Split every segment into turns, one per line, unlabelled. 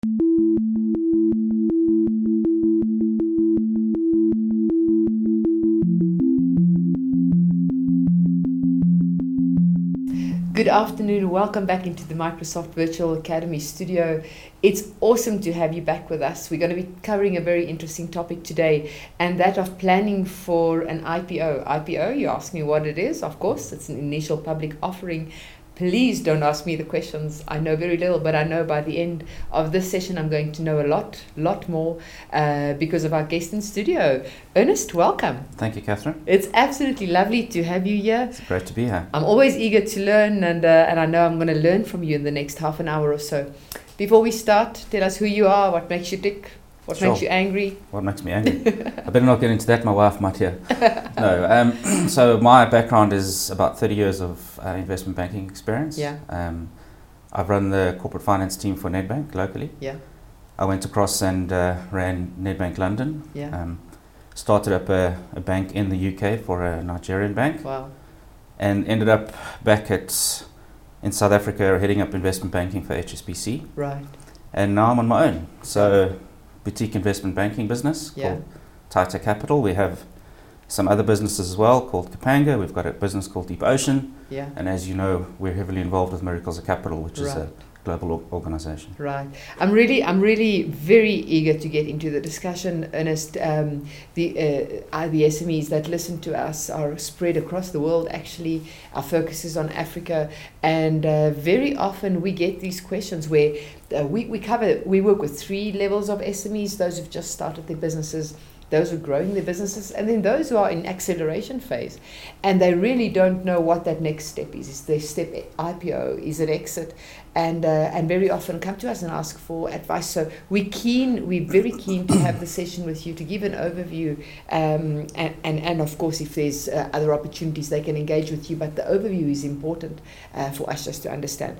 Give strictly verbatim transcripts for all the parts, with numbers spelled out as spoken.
Good afternoon, welcome back into the Microsoft Virtual Academy studio. It's awesome to have you back with us. We're going to be covering a very interesting topic today, and that of planning for an I P O. I P O, you ask me what it is. Of course, it's an initial public offering. Please don't ask me the questions. I know very little, but I know by the end of this session I'm going to know a lot, lot more uh, because of our guest in studio. Ernest, welcome.
Thank you, Catherine.
It's absolutely lovely to have you here.
It's great to be here.
I'm always eager to learn, and uh, and I know I'm going to learn from you in the next half an hour or so. Before we start, tell us who you are, what makes you tick, what
Sure.
makes you angry.
What makes me angry? I better not get into that, my wife might hear. No, um, so my background is about thirty years of uh, investment banking experience.
Yeah.
Um, I've run the corporate finance team for Nedbank locally.
Yeah.
I went across and uh, ran Nedbank London.
Yeah.
Um, started up a, a bank in the U K for a Nigerian bank.
Wow.
And ended up back at in South Africa heading up investment banking for H S B C.
Right.
And now I'm on my own. So boutique investment banking business
Yeah.
called Taita Capital. We have some other businesses as well called Kapanga. We've got a business called Deep Ocean.
Yeah.
And as you know, we're heavily involved with Miracles of Capital, which is
Right.
a global o- organization.
Right. I'm really, I'm really very eager to get into the discussion, Ernest. Um, the uh, uh, the S M Es that listen to us are spread across the world. Actually, our focus is on Africa, and uh, very often we get these questions where uh, we we cover. We work with three levels of S M Es: those who've just started their businesses, those who are growing their businesses, and then those who are in acceleration phase, and they really don't know what that next step is. Is their step I P O? Is it exit? And uh, and very often come to us and ask for advice. So we're keen, we're very keen to have the session with you to give an overview, um, and, and and of course if there's uh, other opportunities they can engage with you. But the overview is important uh, for us just to understand.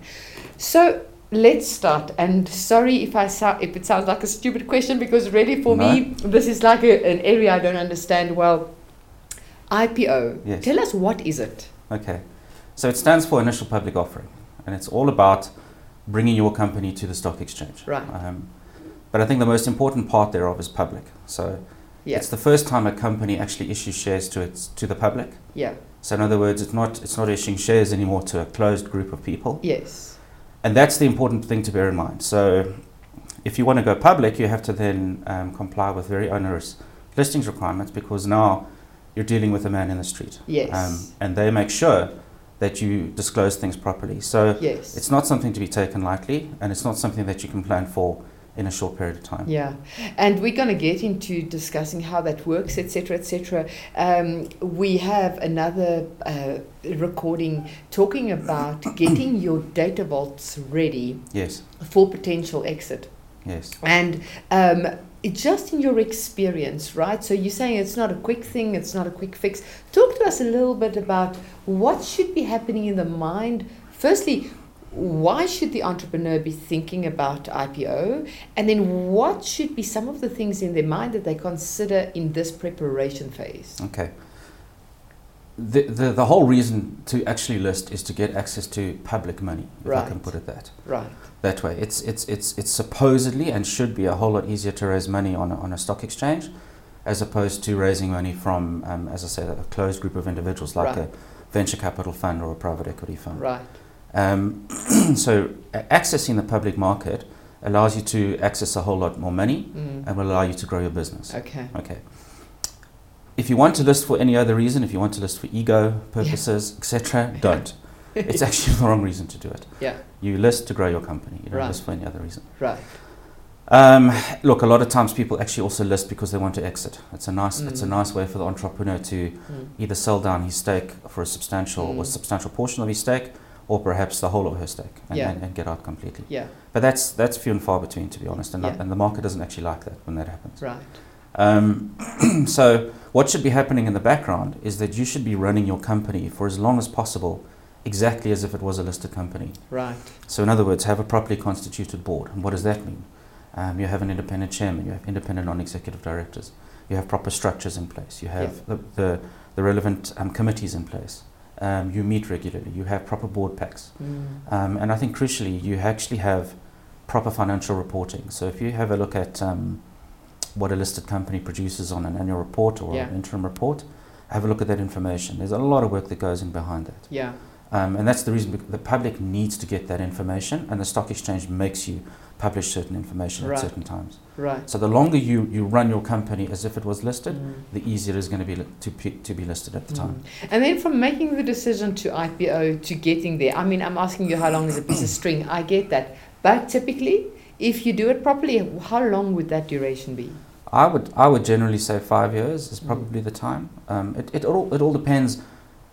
So let's start. And sorry if I so- if it sounds like a stupid question, because really for
No.
me this is like a, an area I don't understand well. I P O.
Yes.
Tell us, what is it?
Okay. So it stands for Initial Public Offering, and it's all about bringing your company to the stock exchange.
Right.
Um, but I think the most important part thereof is public. So
Yeah.
it's the first time a company actually issues shares to its to the public.
Yeah.
So in other words, it's not it's not issuing shares anymore to a closed group of people.
Yes.
And that's the important thing to bear in mind. So if you want to go public, you have to then um, comply with very onerous listings requirements, because now you're dealing with a man in the street.
Yes.
Um, and they make sure that you disclose things properly. So
Yes.
it's not something to be taken lightly, and it's not something that you can plan for in a short period of time.
Yeah, and we're going to get into discussing how that works, et cetera, et cetera. Um, we have another uh, recording talking about getting your data vaults ready
Yes,
for potential exit.
yes.
And um, it, just in your experience, right? So you're saying it's not a quick thing, it's not a quick fix. Talk to us a little bit about what should be happening in the mind. Firstly, why should the entrepreneur be thinking about I P O? And then what should be some of the things in their mind that they consider in this preparation phase?
Okay. The, the the whole reason to actually list is to get access to public money, if I can
Right.
put it that
Right.
that way. It's it's it's it's supposedly and should be a whole lot easier to raise money on a, on a stock exchange, as opposed to raising money from, um, as I said, a closed group of individuals like
Right.
a venture capital fund or a private equity fund.
Right.
Um, so a- accessing the public market allows you to access a whole lot more money
Mm.
and will allow you to grow your business.
Okay.
Okay. If you want to list for any other reason, if you want to list for ego purposes, et cetera, don't. It's actually the wrong reason to do it.
Yeah.
You list to grow your company. You don't
Right.
list for any other reason.
Right.
Um, look, a lot of times people actually also list because they want to exit. It's a nice, it's a
Mm.
nice way for the entrepreneur to
Mm.
either sell down his stake for a substantial or
Mm.
substantial portion of his stake, or perhaps the whole of her stake, and,
Yeah.
and, and get out completely.
Yeah.
But that's that's few and far between, to be honest, and,
Yeah.
not, and the market doesn't actually like that when that happens.
Right.
Um, so what should be happening in the background is that you should be running your company for as long as possible, exactly as if it was a listed company.
Right.
So in other words, have a properly constituted board. And what does that mean? Um, you have an independent chairman, you have independent non-executive directors, you have proper structures in place, you have
Yeah.
the, the, the relevant um, committees in place, um, you meet regularly, you have proper board packs.
Mm.
Um, and I think crucially, you actually have proper financial reporting. So if you have a look at um, what a listed company produces on an annual report or
Yeah.
an interim report, have a look at that information. There's a lot of work that goes in behind that.
Yeah.
Um, and that's the reason bec- the public needs to get that information, and the stock exchange makes you publish certain information
Right.
at certain times.
Right.
So the longer you, you run your company as if it was listed,
Mm.
the easier it is going to be li- to, p- to be listed at the time.
Mm. And then from making the decision to I P O to getting there, I mean, I'm asking you how long is a piece of string. I get that. But typically, if you do it properly, how long would that duration be?
I would I would generally say five years is
Mm.
probably the time. Um, it, it, all, it all depends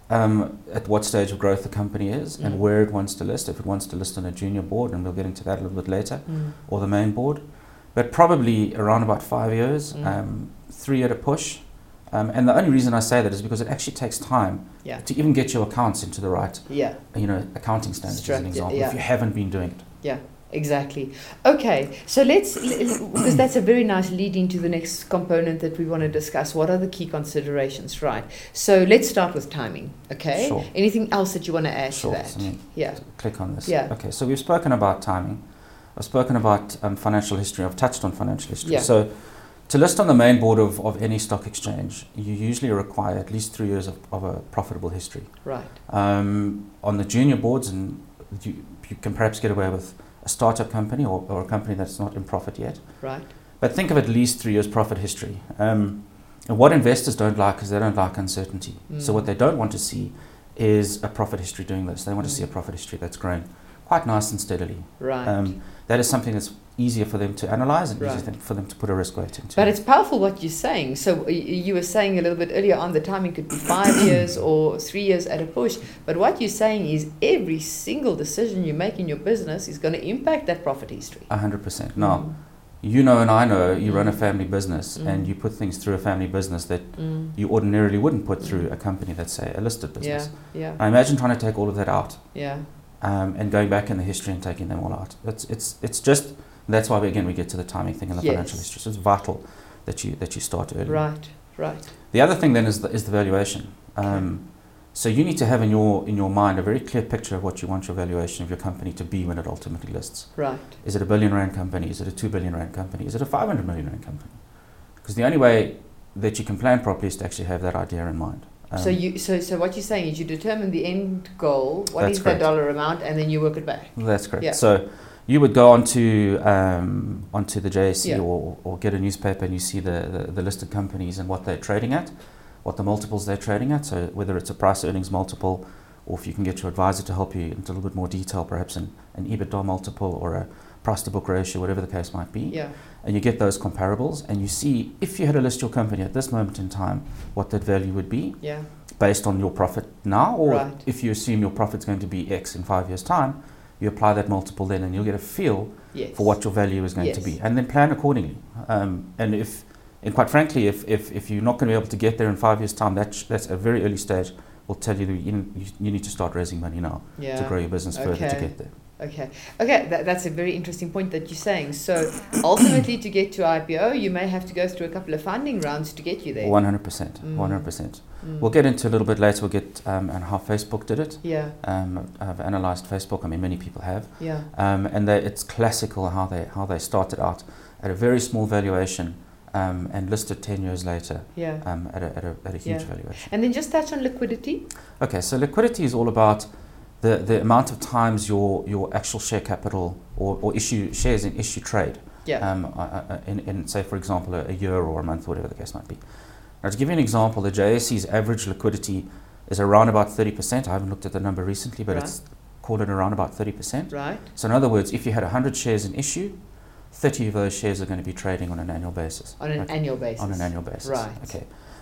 um, at what stage of growth the company is and
Mm.
where it wants to list. If it wants to list on a junior board, and we'll get into that a little bit later,
Mm.
or the main board. But probably around about five years,
Mm.
um, three at a push. Um, and the only reason I say that is because it actually takes time
Yeah.
to even get your accounts into the right,
Yeah.
you know, accounting standards as an
Structure,
example,
yeah.
if you haven't been doing it.
Yeah. Exactly. Okay, so let's, because that's a very nice lead into the next component that we want to discuss. What are the key considerations, right? So let's start with timing, okay?
Sure.
Anything else that you want to add
Sure.
to that?
So let me
Yeah.
click on this.
Yeah.
Okay, so we've spoken about timing. I've spoken about um, financial history. I've touched on financial history.
Yeah.
So to list on the main board of, of any stock exchange, you usually require at least three years of, of a profitable history.
Right.
Um, on the junior boards, and you, you can perhaps get away with a startup company or, or a company that's not in profit yet.
Right.
But think of at least three years profit history. Um, and what investors don't like is they don't like uncertainty. So
Mm.
what they don't want to see is a profit history doing this. They want to see a
Mm.
profit history that's growing quite nice and steadily.
Right.
Um, that is something that's easier for them to analyze and
Right.
easier for them to put a risk weight into.
But it's powerful what you're saying. So y- you were saying a little bit earlier on the timing could be five years or three years at a push. But what you're saying is every single decision you make in your business is going to impact that profit history.
one hundred percent. Now, you know and I know you run a family business
Mm.
and you put things through a family business that
Mm.
you ordinarily wouldn't put
Mm.
through a company that's, say, a listed
Yeah,
business.
yeah,
I imagine trying to take all of that out
yeah.
um, and going back in the history and taking them all out. It's, it's, it's just, that's why, we, again, we get to the timing thing in the
Yes.
financial history. So it's vital that you, that you start early.
Right, right.
The other thing then is the, is the valuation. Um, so you need to have in your in your mind a very clear picture of what you want your valuation of your company to be when it ultimately lists.
Right.
Is it a billion rand company? Is it a two billion rand company? Is it a five hundred million rand company? Because the only way that you can plan properly is to actually have that idea in mind. Um,
so you so so what you're saying is you determine the end goal, what
That's
is
correct.
that dollar amount, and then you work it back.
That's correct.
Yeah.
So you would go onto um, onto the J S E
Yeah.
or, or get a newspaper and you see the, the, the listed companies and what they're trading at, what the multiples they're trading at. So whether it's a price earnings multiple, or if you can get your advisor to help you into a little bit more detail, perhaps an, an EBITDA multiple or a price to book ratio, whatever the case might be.
Yeah.
And you get those comparables and you see if you had to list your company at this moment in time, what that value would be
Yeah.
based on your profit now, or
Right.
if you assume your profit's going to be X in five years' time, you apply that multiple then and you'll get a feel
Yes.
for what your value is going to
Yes.
be, and then plan accordingly. Um, and if, and quite frankly, if, if, if you're not going to be able to get there in five years' time, that sh- that's a very early stage. Will tell you that you, you need to start raising money now
Yeah.
to grow your business further to
Okay.
get there.
Okay, okay, that, that's a very interesting point that you're saying. So ultimately, to get to I P O, you may have to go through a couple of funding rounds to get you there.
One hundred percent,
Mm.
one hundred percent.
Mm.
We'll get into a little bit later. We'll get um, and how Facebook did it.
Yeah,
Um, I've analysed Facebook. I mean, many people have,
yeah,
um, and they, it's classical how they how they started out at a very small valuation um, and listed ten years later
yeah.
um, at a at a, at a huge
Yeah.
valuation.
And then just touch on liquidity.
Okay, so liquidity is all about the, the amount of times your, your actual share capital or, or issue shares in issue trade.
Yeah,
Um, uh, uh, in, in, say, for example, a, a year or a month, whatever the case might be. Now, to give you an example, the J S E's average liquidity is around about thirty percent. I haven't looked at the number recently, but
Right.
it's called it around about thirty percent.
right.
So in other words, if you had one hundred shares in issue, thirty of those shares are going to be trading on an annual basis.
On an
Okay.
annual basis.
On an annual basis.
Right.
Okay.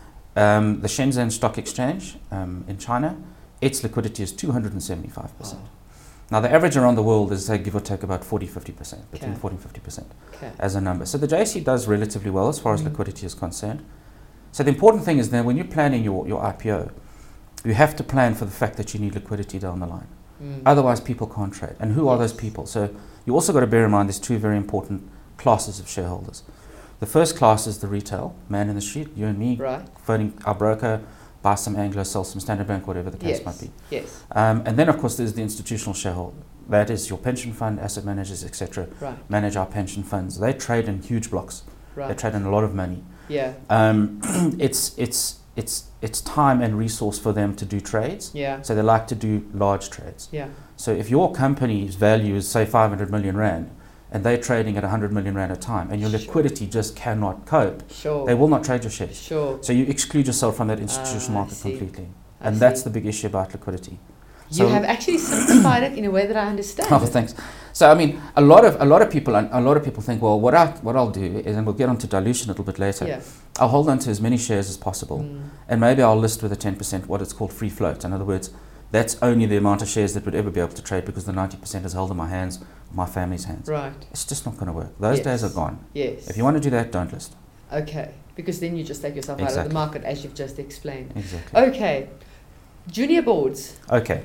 Um, the Shenzhen Stock Exchange um, in China, its liquidity is two hundred seventy-five percent.
Oh,
Now, the average around the world is, say, give or take about forty to fifty percent, between
Okay.
forty and fifty percent
okay.
as a number. So the J S E does relatively well as far as
Mm.
liquidity is concerned. So the important thing is then when you're planning your, your I P O, you have to plan for the fact that you need liquidity down the line.
Mm.
Otherwise, people can't trade. And who are those
Yes.
people? So you also got to bear in mind there's two very important classes of shareholders. The first class is the retail, man in the street, you and me,
Right.
phoning our broker, buy some Anglo, sell some Standard Bank, whatever the case
Yes.
might be.
Yes.
Um, and then, of course, there's the institutional shareholder, that is your pension fund, asset managers, et cetera,
Right.
manage our pension funds. They trade in huge blocks.
Right.
They trade in a lot of money.
Yeah.
Um, it's it's it's it's time and resource for them to do trades.
Yeah.
So they like to do large trades.
Yeah.
So if your company's value is say five hundred million rand, and they're trading at one hundred million rand a time, and your
Sure.
liquidity just cannot cope,
Sure.
they will not trade your shares.
Sure.
So you exclude yourself from that institutional
Ah, I
market
see.
completely,
I
and that's
see.
the big issue about liquidity.
You
So-
have actually simplified it in a way that I understand.
Oh,
it.
thanks. So I mean, a lot of a lot of people a lot of people think, well, what I what I'll do is, and we'll get onto dilution a little bit later.
Yeah.
I'll hold on to as many shares as possible,
Mm.
and maybe I'll list with a ten percent what it's called free float. In other words, that's only the amount of shares that would ever be able to trade because the ninety percent is held in my hands, my family's hands.
Right.
It's just not going to work. Those
Yes.
days are gone.
Yes.
If you want to do that, don't list.
Okay. Because then you just take yourself out of the
Exactly.
market, as you've just explained.
Exactly.
Okay. Junior boards.
Okay.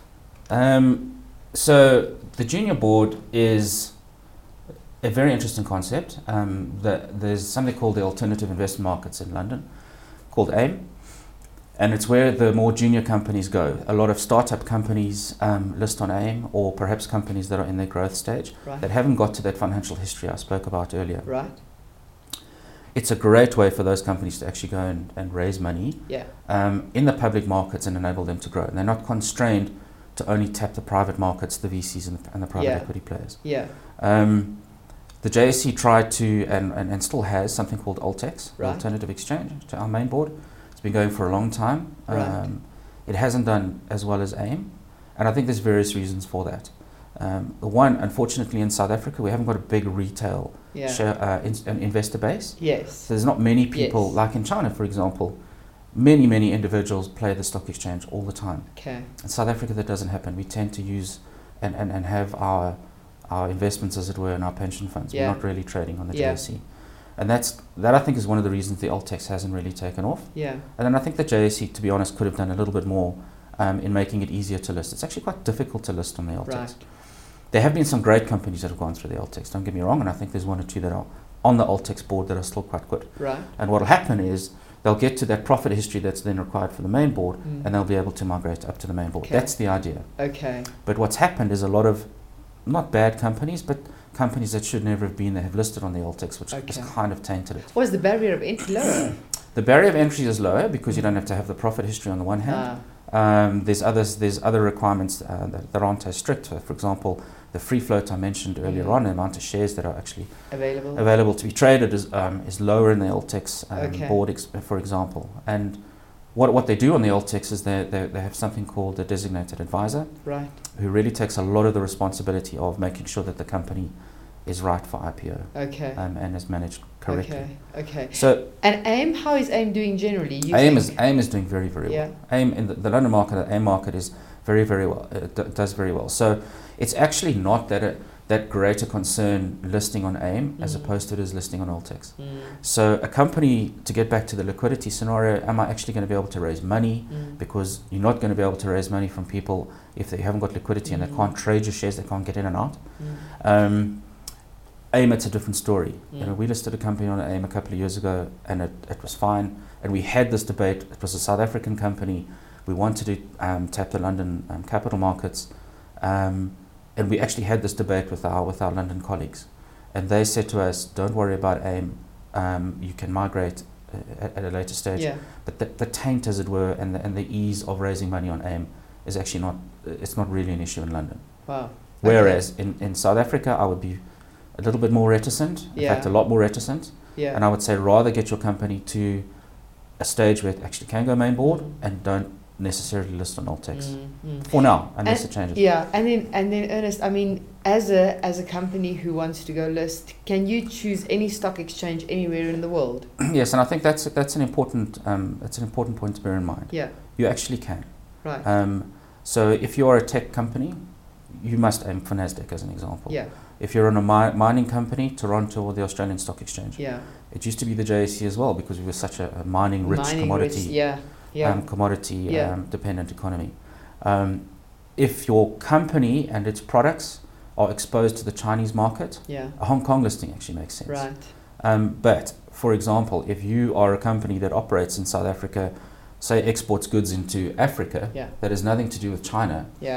Um, so the junior board is a very interesting concept. Um, the, there's something called the Alternative Investment Markets in London, called AIM, and it's where the more junior companies go. A lot of startup companies um, list on AIM, or perhaps companies that are in their growth stage
Right.
that haven't got to that financial history I spoke about earlier.
Right.
It's a great way for those companies to actually go and, and raise money
Yeah.
um, in the public markets and enable them to grow. And they're not constrained to only tap the private markets, the V Cs and the, and the private
Yeah.
equity players.
Yeah.
Um, the J S C tried to, and, and, and still has, something called Altex, the
Right.
Alternative Exchange, to our main board. It's been going for a long time.
Right.
Um, it hasn't done as well as AIM, and I think there's various reasons for that. Um, one, unfortunately, in South Africa, we haven't got a big retail
Yeah.
share, uh, in, an investor base.
Yes.
So there's not many people,
Yes.
like in China, for example, many, many individuals play the stock exchange all the time.
Okay.
In South Africa, that doesn't happen. We tend to use and, and, and have our our investments, as it were, in our pension funds.
Yeah.
We're not really trading on the
Yeah.
J S C. And that's that, I think, is one of the reasons the Altex hasn't really taken off.
Yeah.
And then I think the J S C, to be honest, could have done a little bit more um, in making it easier to list. It's actually quite difficult to list on the Altex.
Right.
There have been some great companies that have gone through the Altex, don't get me wrong, and I think there's one or two that are on the Altex board that are still quite good.
Right.
And what will happen is they'll get to that profit history that's then required for the main board,
Mm.
and they'll be able to migrate up to the main board.
Okay.
That's the idea.
Okay.
But what's happened is a lot of, not bad companies, but companies that should never have been there have listed on the Altex, which
Okay.
has kind of tainted it.
Was the barrier of entry lower?
The barrier of entry is lower because you don't have to have the profit history on the one hand.
Ah,
Um, there's others. There's other requirements uh, that, that aren't as strict. For example, the free float I mentioned earlier
Mm.
on, the amount of shares that are actually
available.
available to be traded is um, is lower in the Altex um,
Okay.
board, ex- for example. And what what they do on the Altex is they, they they have something called a designated advisor,
Right.
who really takes a lot of the responsibility of making sure that the company is right for I P O
Okay.
um, and is managed correctly.
Okay. Okay.
So
And AIM, how is AIM doing generally? You
AIM is
think?
AIM is doing very very
Yeah.
well. AIM in the, the London market, the AIM market is very very well. It d- does very well. So it's actually not that it, that greater concern listing on AIM as
Mm.
opposed to it is listing on Altex.
Mm.
So a company, to get back to the liquidity scenario, am I actually going to be able to raise money?
Mm.
Because you're not going to be able to raise money from people if they haven't got liquidity and they
Mm.
can't trade your shares, they can't get in and out.
Mm.
Um, AIM, it's a different story. You know,
Mm.
we listed a company on AIM a couple of years ago, and it, it was fine. And we had this debate. It was a South African company. We wanted to um, tap the London um, capital markets, um, and we actually had this debate with our with our London colleagues. And they said to us, "Don't worry about AIM. Um, you can migrate uh, at, at a later stage."
Yeah.
But the, the taint, as it were, and the, and the ease of raising money on AIM is actually not. It's not really an issue in London.
Wow.
Whereas in, in South Africa, I would be a little bit more reticent, in
Yeah.
fact a lot more reticent,
Yeah.
and I would say rather get your company to a stage where it actually can go main board
Mm.
and don't necessarily list on Altex.
Mm, mm.
For now, unless
And-
it changes.
Yeah, and then and then Ernest, I mean, as a as a company who wants to go list, can you choose any stock exchange anywhere in the world?
Yes, and I think that's that's an important um, that's an important point to bear in mind.
Yeah.
You actually can.
Right.
Um, so if you are a tech company, you must aim for Nasdaq as an example.
Yeah.
If you're in a mi- mining company, Toronto or the Australian Stock Exchange.
Yeah.
It used to be the J S C as well because we were such a, a mining rich
Mining
commodity.
risk, yeah. Yeah.
Um, commodity
Yeah.
um, dependent economy. Um, if your company and its products are exposed to the Chinese market,
yeah.
a Hong Kong listing actually makes sense.
Right.
Um, but, for example, if you are a company that operates in South Africa, say exports goods into Africa,
Yeah.
that has nothing to do with China,
Yeah.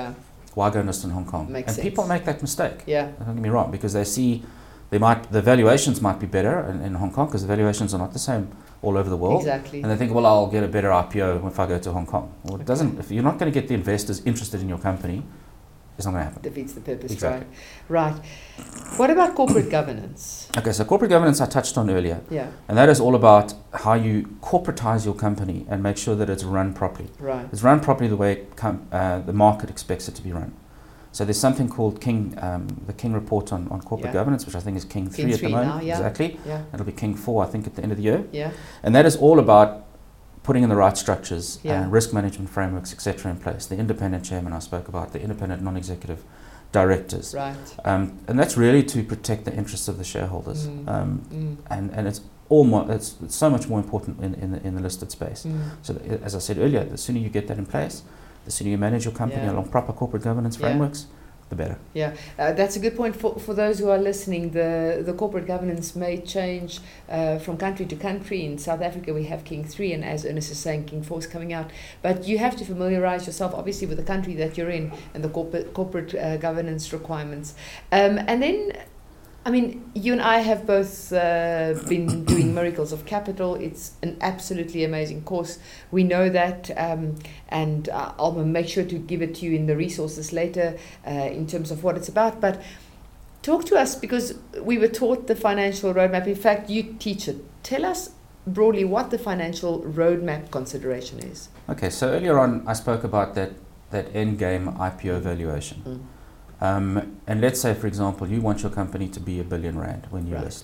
why go and list in Hong Kong?
Makes
and
sense.
people make that mistake.
Yeah.
Don't get me wrong, because they see they might the valuations might be better in, in Hong Kong because the valuations are not the same all over the world.
Exactly.
And they think, well, I'll get a better I P O if I go to Hong Kong. Well, it
Okay.
doesn't. If you're not going to get the investors interested in your company, it's not going to happen.
Defeats the purpose,
Exactly.
right? Right. What about corporate governance?
Okay, so corporate governance I touched on earlier,
Yeah.
and that is all about how you corporatize your company and make sure that it's run properly.
Right.
It's run properly the way com- uh, the market expects it to be run. So there's something called King, um, the King Report on, on corporate
Yeah.
governance, which I think is King three
King
at the
three
moment.
now, yeah.
Exactly.
Yeah.
It'll be King four, I think, at the end of the year.
Yeah.
And that is all about putting in the right structures,
Yeah.
and risk management frameworks, et cetera, in place. The independent chairman I spoke about, the independent non-executive directors.
Right.
Um, and that's really to protect the interests of the shareholders.
Mm.
Um,
Mm.
and, and it's all more, it's, it's so much more important in, in, the, in the listed space.
Mm.
So that, as I said earlier, the sooner you get that in place, the sooner you manage your company
Yeah.
along proper corporate governance
Yeah.
frameworks, the better.
Yeah, uh, that's a good point for, for those who are listening. The the corporate governance may change uh, from country to country. In South Africa, we have King three, and as Ernest is saying, King four is coming out. But you have to familiarize yourself, obviously, with the country that you're in and the corporate corporate uh, governance requirements. Um, and then, I mean, you and I have both uh, been doing Miracles of Capital. It's an absolutely amazing course. We know that, um, and uh, I'll make sure to give it to you in the resources later uh, in terms of what it's about. But talk to us, because we were taught the financial roadmap. In fact, you teach it. Tell us broadly what the financial roadmap consideration is.
Okay, so earlier on I spoke about that, that end game I P O valuation.
Mm.
Um, and let's say, for example, you want your company to be a billion rand when you
Right.
list.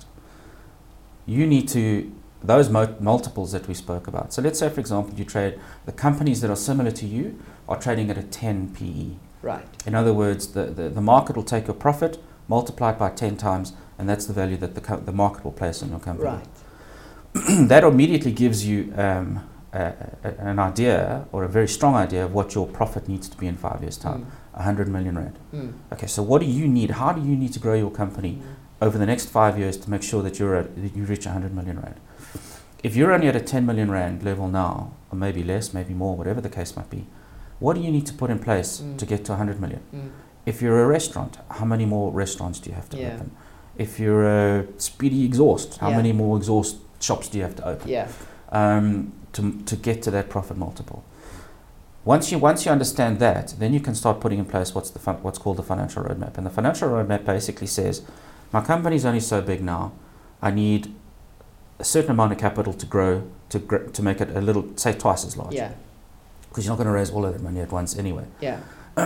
You need to, those mo- multiples that we spoke about. So let's say, for example, you trade, the companies that are similar to you are trading at a ten P E.
Right.
In other words, the, the, the market will take your profit, multiply it by ten times, and that's the value that the, co- the market will place on your company.
Right.
That immediately gives you um, a, a, an idea, or a very strong idea, of what your profit needs to be in five years' time. one hundred million rand.
Mm.
Okay, so what do you need? How do you need to grow your company
Mm.
over the next five years to make sure that you're at, that you reach one hundred million rand? If you're only at a ten million rand level now, or maybe less, maybe more, whatever the case might be, what do you need to put in place
Mm.
to get to one hundred million?
Mm.
If you're a restaurant, how many more restaurants do you have to
Yeah.
open? If you're a Speedy Exhaust, how
Yeah.
many more exhaust shops do you have to open?
Yeah.
Um, to, to get to that profit multiple. Once you once you understand that, then you can start putting in place what's the fin- what's called the financial roadmap. And the financial roadmap basically says, my company's only so big now, I need a certain amount of capital to grow to gr- to make it a little, say, twice as large.
Yeah.
Because you're not going to raise all of that money at once anyway.
Yeah.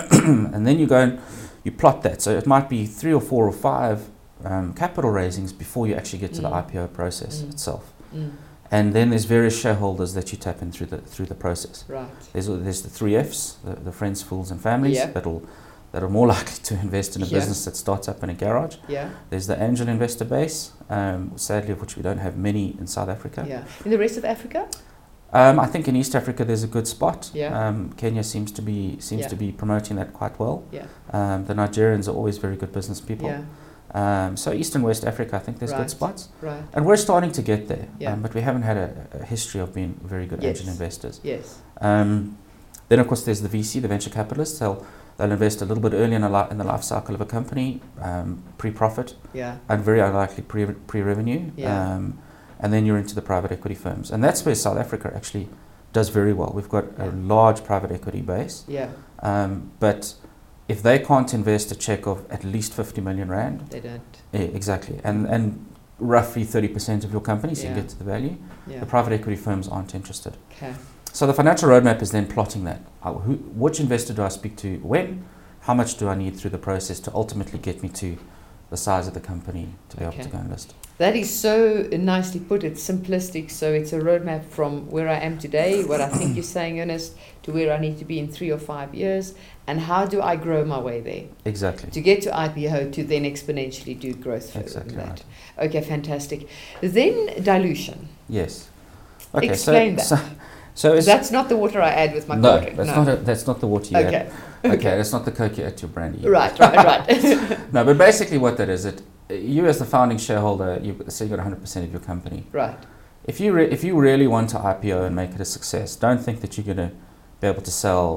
And then you go and you plot that. So it might be three or four or five um, capital raisings before you actually get to the
Mm.
I P O process
Mm.
itself.
Mm.
And then there's various shareholders that you tap in through the through the process.
Right.
There's there's the three Fs, the, the friends, fools, and families
Yeah.
that'll that are more likely to invest in a
Yeah.
business that starts up in a garage.
Yeah.
There's the angel investor base, um, sadly of which we don't have many in South Africa.
Yeah. In the rest of Africa?
Um, I think in East Africa there's a good spot.
Yeah.
Um, Kenya seems to be seems
Yeah.
to be promoting that quite well.
Yeah.
Um, the Nigerians are always very good business people.
Yeah.
Um, so East and West Africa, I think there's
Right.
good spots,
Right.
and we're starting to get there.
Yeah.
Um, but we haven't had a, a history of being very good
Yes.
angel investors.
Yes.
Um, then of course there's the V C, the venture capitalists. They'll they'll invest a little bit early in, a li- in the life cycle of a company, um, pre-profit,
Yeah.
and very unlikely pre pre-revenue.
Yeah.
Um, and then you're into the private equity firms, and that's where South Africa actually does very well. We've got a
Yeah.
large private equity base,
Yeah.
um, but if they can't invest a check of at least fifty million rand,
They don't.
yeah, exactly, and and roughly thirty percent of your company, so
Yeah.
you get to the value,
Yeah.
the private equity firms aren't interested.
Okay.
So the financial roadmap is then plotting that. Uh, who, which investor do I speak to when? How much do I need through the process to ultimately get me to the size of the company to be able
Okay.
to go and list?
That is so nicely put. It's simplistic. So it's a roadmap from where I am today, what I think you're saying, Ernest, to where I need to be in three or five years, and how do I grow my way there
Exactly.
to get to I P O to then exponentially do growth further
Exactly
than
right.
that. Okay, fantastic. Then dilution.
Yes. Okay.
Explain
so,
that.
So, so it's,
That's not the water I add with my
no,
coffee.
that's not a, that's not the water you
Okay.
add. Okay, that's not the Coke you add to your brandy.
Right, right, right.
No, but basically what that is, it you as the founding shareholder, you say you got one hundred percent of your company.
Right.
If you re- if you really want to I P O and make it a success, don't think that you're going to be able to sell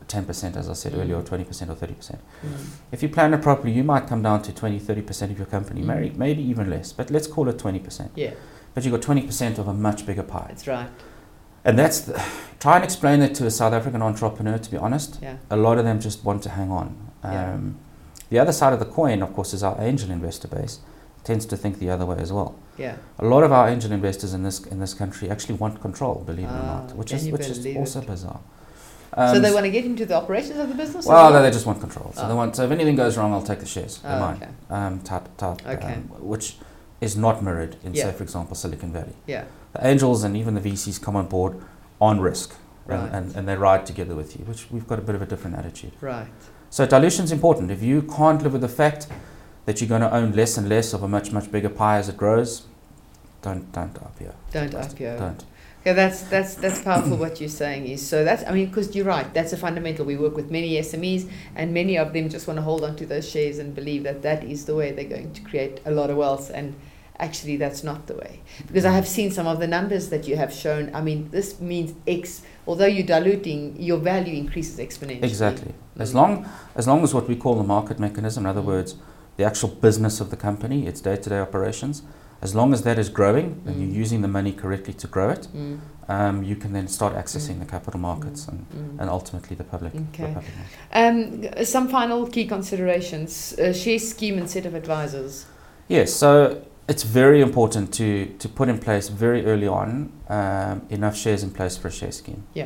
ten percent, as I said
Mm.
earlier, or twenty percent or thirty percent.
Mm.
If you plan it properly, you might come down to twenty, thirty percent of your company,
Mm.
maybe, maybe even less, but let's call it twenty percent.
Yeah,
But you've got twenty percent of a much bigger pie.
that's right.
And that's, the, try and explain it to a South African entrepreneur, to be honest.
Yeah.
A lot of them just want to hang on. Um,
Yeah.
The other side of the coin, of course, is our angel investor base tends to think the other way as well.
Yeah.
A lot of our angel investors in this in this country actually want control, believe it or
Ah,
not, which
can
is
you
which is
believe
also
it?
bizarre.
So
Um,
they want to get into the operations of the business?
well,
as
no, they just want control. So
Oh.
they want. So if anything goes wrong, I'll take the shares. They're
Oh,
mine.
okay.
Um, type type.
Okay.
Um, which is not mirrored in,
Yeah.
say, for example, Silicon Valley.
Yeah.
The angels and even the V Cs come on board on risk,
Right.
and, and and they ride together with you. Which we've got a bit of a different attitude.
Right.
So dilution's important. If you can't live with the fact that you're going to own less and less of a much much bigger pie as it grows, don't don't I P O.
Don't
Just
I P O.
Don't.
Okay, that's that's that's powerful. What you're saying is so that's I mean because you're right. That's a fundamental. We work with many S M Es, and many of them just want to hold on to those shares and believe that that is the way they're going to create a lot of wealth. And actually, that's not the way. Because I have seen some of the numbers that you have shown. I mean, this means X. Although you're diluting, your value increases exponentially.
Exactly. As
Mm.
long as long as what we call the market mechanism, in other
Mm.
words, the actual business of the company, its day-to-day operations, as long as that is growing and
Mm.
you're using the money correctly to grow it,
Mm.
um, you can then start accessing
Mm.
the capital markets and,
Mm.
and ultimately the public. the
Okay.
public market.
Um, some final key considerations: uh, share scheme and set of advisors.
Yes, so it's very important to, to put in place very early on um, enough shares in place for a share scheme.
Yeah.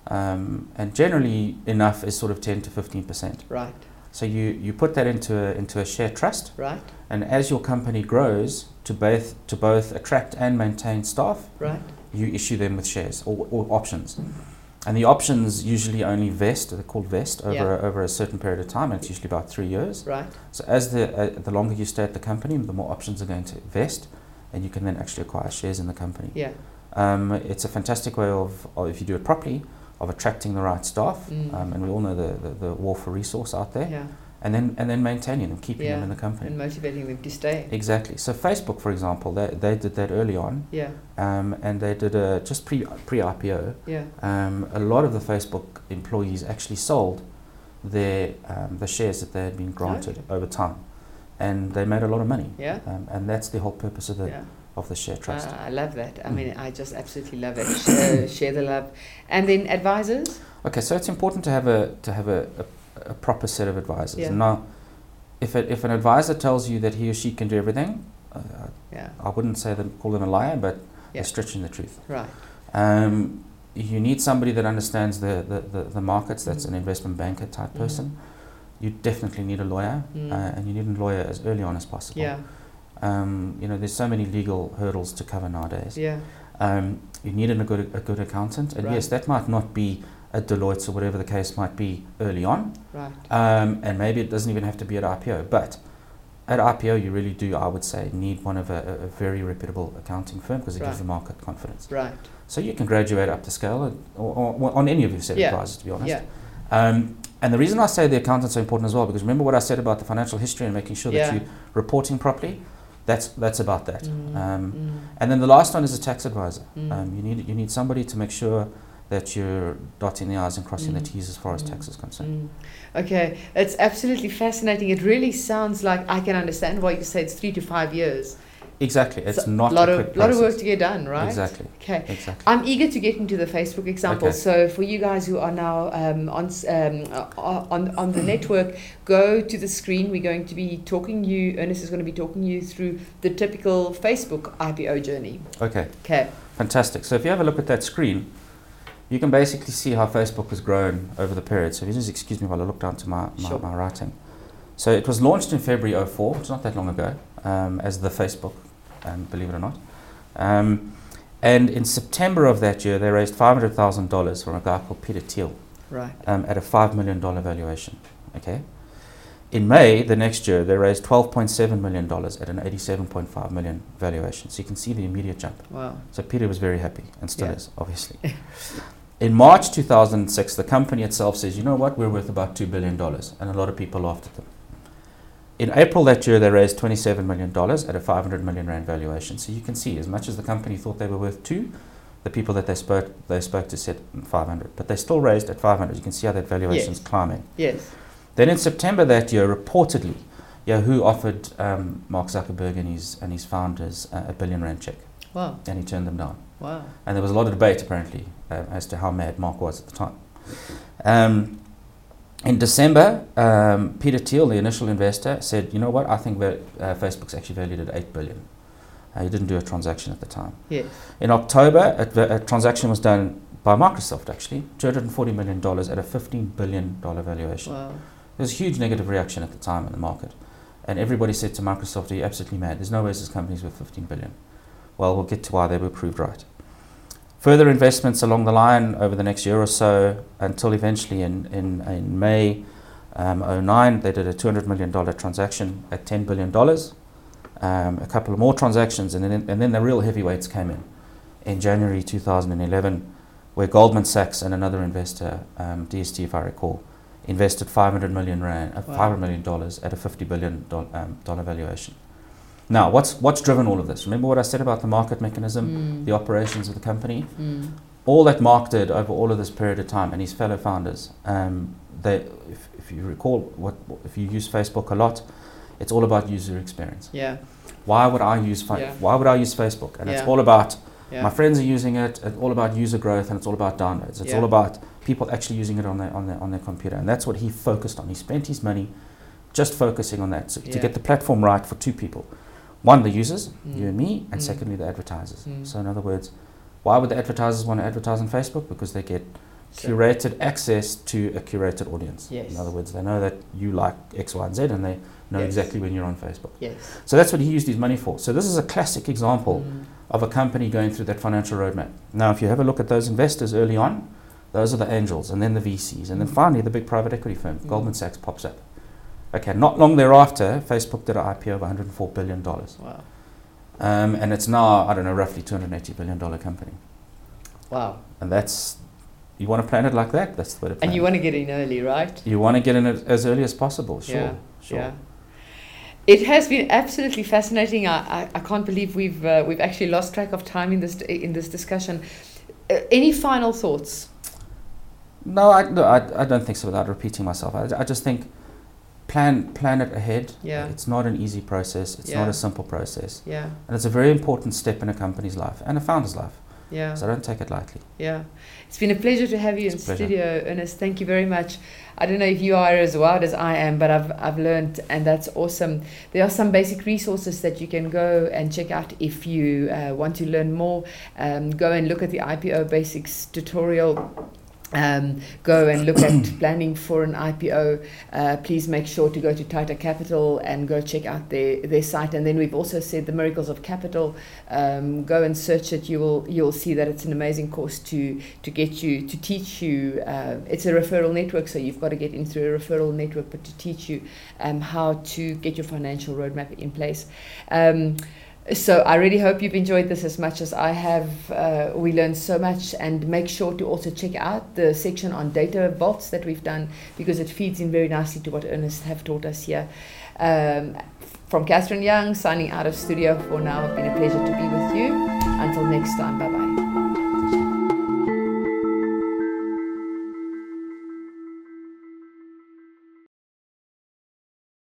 Um, and generally enough is sort of ten to fifteen percent.
Right.
So you, you put that into a, into a share trust.
Right.
And as your company grows, to both to both attract and maintain staff,
Right.
you issue them with shares or, or options. And the options usually only vest, they're called vest, over,
Yeah.
a, over a certain period of time, and it's usually about three years.
Right.
So as the uh, the longer you stay at the company, the more options are going to vest, and you can then actually acquire shares in the company.
Yeah.
Um, it's a fantastic way of, of, if you do it properly, of attracting the right staff,
Mm.
um, and we all know the, the, the war for resource out there,
Yeah.
and then and then maintaining them, keeping
Yeah.
them in the company.
And motivating them to stay.
Exactly. So Facebook, for example, they, they did that early on,
Yeah.
um, and they did a, just pre pre I P O.
Yeah.
Um, a lot of the Facebook employees actually sold their um, the shares that they had been granted
Okay.
over time, and they made a lot of money.
Yeah.
Um, and that's the whole purpose of the
Yeah.
of the share trust.
Ah, I love that. I
Mm.
mean, I just absolutely love it. Share, share the love. And then advisors.
Okay, so it's important to have a to have a, a, a proper set of advisors.
Yeah.
Now, if it, if an advisor tells you that he or she can do everything, uh,
Yeah.
I wouldn't say them call them a liar, but
Yeah.
they're stretching the truth.
Right.
Um, you need somebody that understands the, the, the, the markets, that's
Mm.
an investment banker type
Mm.
person. You definitely need a lawyer,
Mm.
uh, and you need a lawyer as early on as possible.
Yeah.
Um, you know, there's so many legal hurdles to cover nowadays.
Yeah.
Um, you need a good, a good accountant, and
Right.
yes, that might not be at Deloitte or whatever the case might be early on,
Right.
um, and maybe it doesn't even have to be at I P O, but at I P O you really do, I would say, need one of a, a a very reputable accounting firm because it gives
Right.
the market confidence.
Right.
So you can graduate up the scale, uh, or, or on any of your set of
Yeah.
advisors, to be honest.
Yeah.
Um, and the reason I say the accountants are important as well, because remember what I said about the financial history and making sure
Yeah.
that you're reporting properly. That's that's about that.
Mm.
Um,
Mm.
and then the last one is a tax advisor.
Mm.
Um, you need you need somebody to make sure that you're dotting the i's and crossing
Mm.
the t's as far as
Mm.
tax is concerned.
Mm. Okay, it's absolutely fascinating. It really sounds like I can understand why you say it's three to five years.
Exactly, it's
So
not
a lot
a
of
quick
lot of work
process.
to get done, right?
Exactly,
Okay.
exactly.
I'm eager to get into the Facebook example.
Okay.
So for you guys who are now um, on s- um, uh, on on the network, go to the screen. We're going to be talking you. Ernest is going to be talking you through the typical Facebook I P O journey.
Okay,
Okay.
fantastic. So if you have a look at that screen, you can basically see how Facebook has grown over the period. So if you just excuse me while I look down to my, my,
Sure.
my writing. So it was launched in February oh four, which is not that long ago, um, as the Facebook, um, believe it or not. Um, and in September of that year, they raised five hundred thousand dollars from a guy called Peter Thiel
Right.
um, at a five million dollars valuation. Okay. In May, the next year, they raised twelve point seven million dollars at an eighty-seven point five million dollars valuation. So you can see the immediate jump.
Wow.
So Peter was very happy, and still
Yeah.
is, obviously. In March two thousand six, the company itself says, you know what, we're worth about two billion dollars, and a lot of people laughed at them. In April that year, they raised twenty-seven million dollars at a five hundred million rand valuation. So you can see, as much as the company thought they were worth two, the people that they spoke they spoke to said five hundred, but they still raised at five hundred. You can see how that valuation is
Yes.
climbing.
Yes.
Then in September that year, reportedly, Yahoo offered um, Mark Zuckerberg and his and his founders uh, a billion rand check,
Wow.
and he turned them down.
Wow.
And there was a lot of debate apparently uh, as to how mad Mark was at the time. Um, in December, um, Peter Thiel, the initial investor, said, "You know what? I think that uh, Facebook's actually valued at eight billion." Uh, he didn't do a transaction at the time.
Yes.
In October, a, a transaction was done by Microsoft, actually, two hundred forty million dollars at a fifteen billion dollars valuation.
Wow.
There was a huge negative reaction at the time in the market. And everybody said to Microsoft, "Are you absolutely mad? There's no way this company's worth fifteen billion dollars. Well, we'll get to why they were proved right. Further investments along the line over the next year or so, until eventually in, in, in May um, oh nine, they did a two hundred million dollars transaction at ten billion dollars. Um, a couple of more transactions, and then, and then the real heavyweights came in in January two thousand eleven, where Goldman Sachs and another investor, um, D S T if I recall, invested five hundred million rand, uh,
Wow.
five hundred million dollars at a fifty billion dollars um, dollar valuation. Now, what's what's driven all of this? Remember what I said about the market mechanism,
Mm.
the operations of the company?
Mm.
All that Mark did over all of this period of time, and his fellow founders, um, they, if, if you recall, what if you use Facebook a lot, it's all about user experience.
Yeah.
Why would I use fa-
Yeah.
Why would I use Facebook? And it's
Yeah.
all about
Yeah.
my friends are using it. It's all about user growth, and it's all about downloads. It's
Yeah.
all about people actually using it on their on their on their computer, and that's what he focused on. He spent his money just focusing on that so to
Yeah.
get the platform right for two people: one, the users,
Mm.
you and me, and
Mm.
secondly, the advertisers.
Mm.
So, in other words, why would the advertisers want to advertise on Facebook? Because they get
So-
curated access to a curated audience.
Yes.
In other words, they know that you like X, Y, and Z, and they know
Yes.
exactly when you're on Facebook.
Yes.
So that's what he used his money for. So this is a classic example
Mm.
of a company going through that financial roadmap. Now, if you have a look at those investors early on, those are the angels, and then the V Cs, and then
Mm.
finally the big private equity firm,
Mm.
Goldman Sachs, pops up. Okay, not long thereafter, Facebook did an I P O of one hundred four billion dollars.
Wow.
Um, and it's now, I don't know, roughly two hundred eighty billion dollars company.
Wow.
And that's, you want to plan it like that? That's the way to plan
And you
it.
want to get in early, right?
You want to get in it as early as possible, sure.
Yeah.
Sure.
Yeah. It has been absolutely fascinating. I, I, I can't believe we've uh, we've actually lost track of time in this in this discussion. Uh, any final thoughts?
No, I, no I, I don't think so without repeating myself. I, I just think plan plan it ahead.
Yeah.
It's not an easy process. It's not
Yeah.
a simple process.
Yeah.
And it's a very important step in a company's life and a founder's life.
Yeah.
So don't take it lightly.
Yeah. It's been a pleasure to have you
It's
in
a pleasure.
studio, Ernest. Thank you very much. I don't know if you are as wild as I am, but I've I've learned, and that's awesome. There are some basic resources that you can go and check out if you uh, want to learn more. Um, go and look at the I P O basics tutorial. Um, go and look at planning for an I P O. Uh, please make sure to go to Tata Capital and go check out their, their site. And then we've also said the Miracles of Capital. Um, go and search it. You will you'll see that it's an amazing course to to get you to teach you. Uh, it's a referral network, so you've got to get in through a referral network, but to teach you um, how to get your financial roadmap in place. Um, So I really hope you've enjoyed this as much as I have. Uh, we learned so much, and make sure to also check out the section on data vaults that we've done, because it feeds in very nicely to what Ernest have taught us here. Um, from Catherine Young, signing out of studio for now. It's been a pleasure to be with you. Until next time, bye-bye.